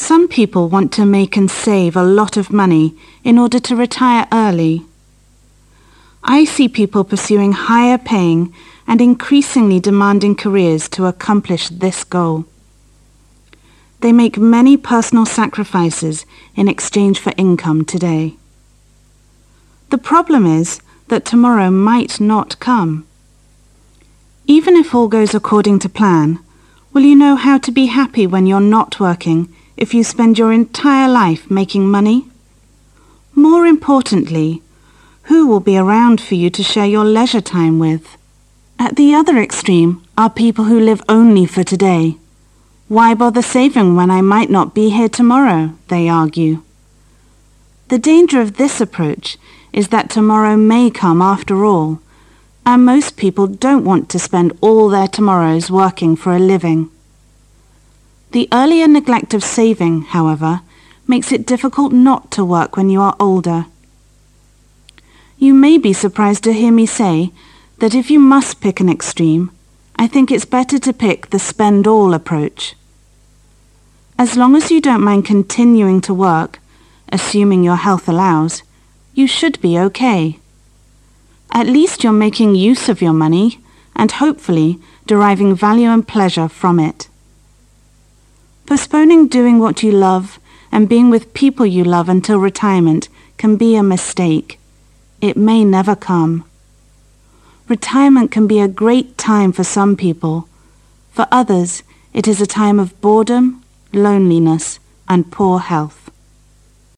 Some people want to make and save a lot of money in order to retire early. I see people pursuing higher paying and increasingly demanding careers to accomplish this goal. They make many personal sacrifices in exchange for income today. The problem is that tomorrow might not come. Even if all goes according to plan, will you know how to be happy when you're not working if you spend your entire life making money? More importantly, who will be around for you to share your leisure time with? At the other extreme are people who live only for today. Why bother saving when I might not be here tomorrow, they argue. The danger of this approach is that tomorrow may come after all, and most people don't want to spend all their tomorrows working for a living. The earlier neglect of saving, however, makes it difficult not to work when you are older. You may be surprised to hear me say that if you must pick an extreme, I think it's better to pick the spend-all approach. As long as you don't mind continuing to work, assuming your health allows, you should be okay. At least you're making use of your money and hopefully deriving value and pleasure from it. Postponing doing what you love and being with people you love until retirement can be a mistake. It may never come. Retirement can be a great time for some people. For others, it is a time of boredom, loneliness, and poor health.